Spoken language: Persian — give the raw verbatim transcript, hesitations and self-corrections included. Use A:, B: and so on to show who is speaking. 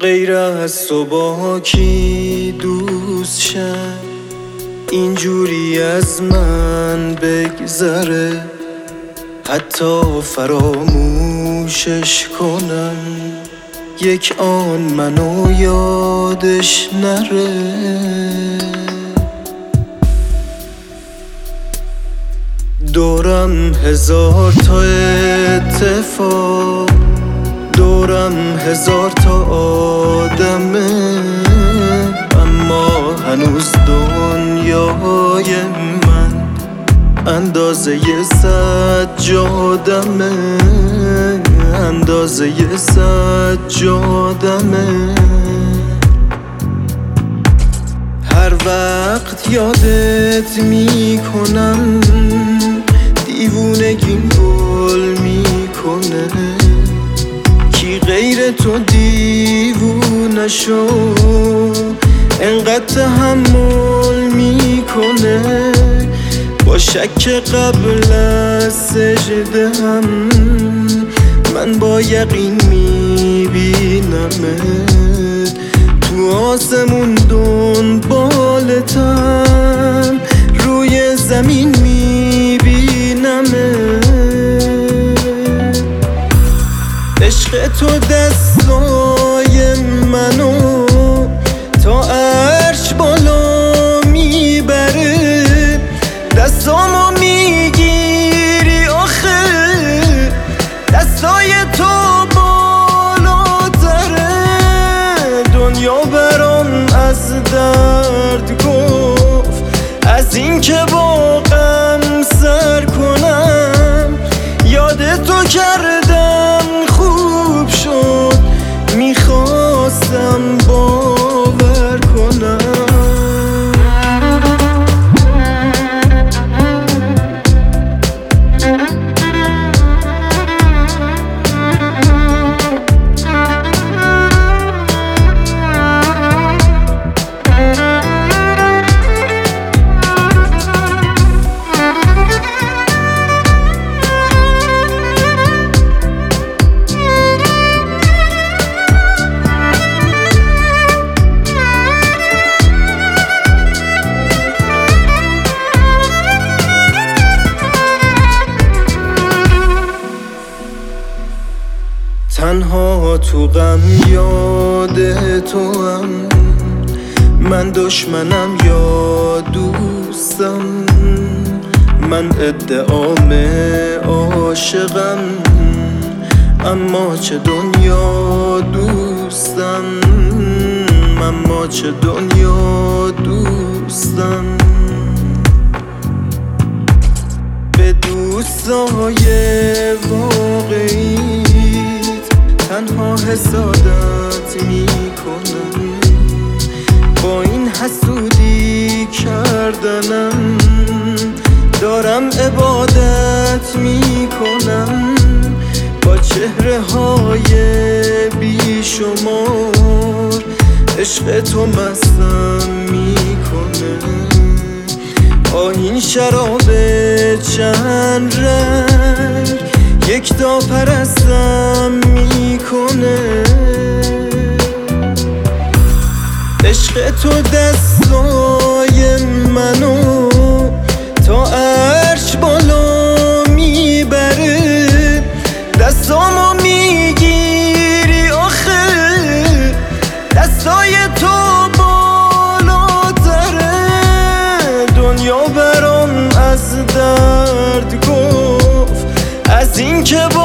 A: غیر از تو با کی دوست شم اینجوری از من بگذره، حتی فراموشش کنم یک آن منو یادش نره. دورم هزار تا اتفاق، دورم هزار تا آدمه، اما هنوز دنیای من اندازه یه سجادمه، اندازه یه سجادمه. هر وقت یادت میکنم دیوونگیم گل میکنه، کی غیر تو دیوونه شو انقدر تحمل میکنه. با شک قبل از سجده هم من با یقین میبینمت، تو آسمون دنبالتم روی زمین میبینمت. عشق تو دستای منو تا عرش بالا میبره، دستامو میگیری آخه دستای تو بالاتره. دنیا برام از درد گفت از این که با غم سر کنم، یاد تو کردم خوب شد میخواستم باور کنم. تنها تو غم یاد تو هم، من دشمنم یا دوستم، من ادعام عاشقم اما چه دنیا دوستم، اما چه دنیا دوستم. به دوستای واقعی تنها حسادت میکنم، با این حسودی کردنم دارم عبادت میکنم. با چهره های بیشمار عشق تو مستم میکنه، آیین شراب چند رنگ یک تا پرستم میکنه. عشق تو دستای منو تا عرش بالا میبره، دستامو میگیری آخه دستای تو بالاتره. دنیا برام از درد گفت از این که